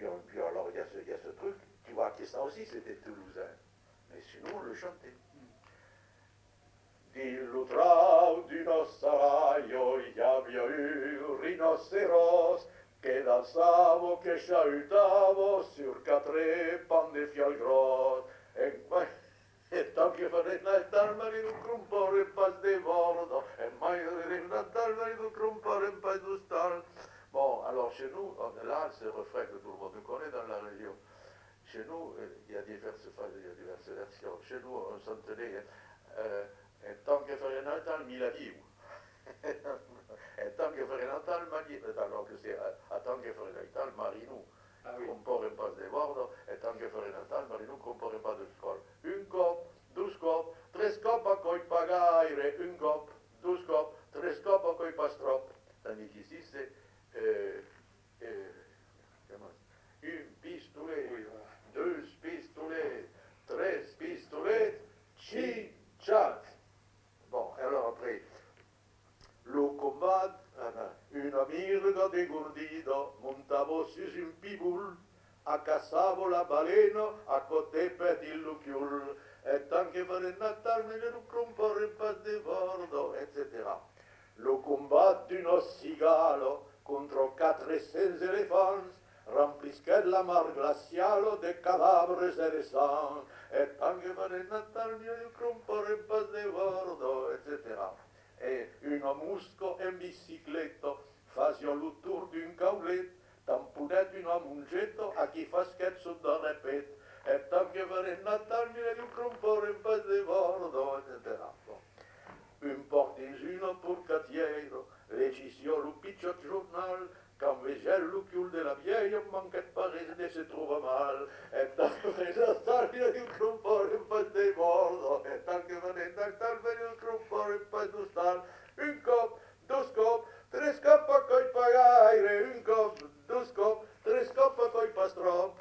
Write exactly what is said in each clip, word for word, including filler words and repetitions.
puis, puis alors il y, a ce, il y a ce truc, tu vois que ça aussi c'était toulousain, mais sinon on le chantait. Dillutrau d'un saraglio hi havia eu rinoceros que danzavo, que chahutavo sur quatre pans de fial gros. E, e tant que farait Natal, marino crumpore pas de bordo, et mai Natal, marino crumpore pas d'ustal. Bon, alors chez nous, on est là, c'est le refrain que tout le monde connaît dans la région. Chez nous, il y a diverses phases, il y a diverses versions. Chez nous, on s'entendait, euh, et tant que ferait Natal, mi la diu. E tant que ferait Natal, alors que c'est a tant que ferait Natal, marino. Ah oui. Compore pas de bordo, et tant que ferait Natal, marino compore pas de scol. Un cop, deux cop, tres cop a coi pagaire, un cop, deux cop, tres cop a coi pas trop. Tandis qu'ici, c'est euh, euh, un pistolet, oui, voilà. Deux pistolets, tres pistolets, chi, chat. Bon, alors après, le combat, una mirga dégourdida, montavo sur un piboule, accassavo la balena, a côté petit lucchiul, et tant que fare Natal, me ne compare pas de bordo, et cetera. Le combat d'un cigalo contro quatre cents éléphants, remplisquet la mar glaciale de cadavres et de sang, et tant que fare Natal, me ne compare pas de bordo, et cetera. E una musco en bicicletto fasio lo tour d'un caulet, tamponet una mungetto a chi fa scherzo da repet, e tant che fare Natal mi ne compare pas de bordo, et cetera. Bon. Un porte in una porcatiero, legisio lo picciot giornal, quand vegel lo chiul de la vieille, manquet pares de se trova mal, e tant che fare Natal mi ne compare pas de bordo, e tant che fare Natal mi ne compare pas de stal, un cop, dos cop, tres cop a coi pagaire, un cop, dos cop, tres cop a coi pas trop.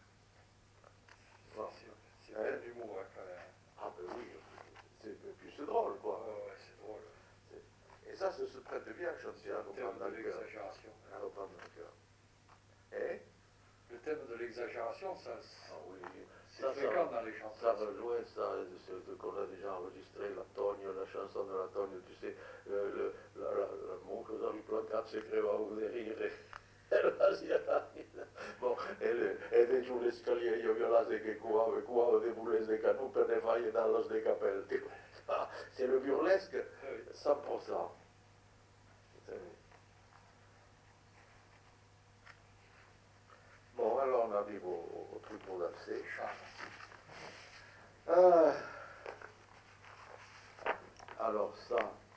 Bon. C'est plein d'humour, hein, quand même. Ah ben oui, c'est, puis c'est drôle, quoi. Oh, ouais, c'est drôle. Et ça, ça se prête bien à chanter, à reprendre dans de le cœur. l'exagération. À reprendre dans le cœur. Et le thème de l'exagération, ça, ah oui, c'est fréquent dans les chansons. Ça rejoint ça, ce qu'on a déjà enregistré, l'Antonio, la chanson de l'Antonio, tu sais, le, le, la, la, la mon cosa riplantato se creva un rire. Bon, e, e de giù le scaliere io violase che cuavo e cuavo de boules de canot per ne fare dallos de capelli. C'est le burlesque, cent pour cent. Bon, alors on arrive au, au truc pour danser. Euh, alors ça,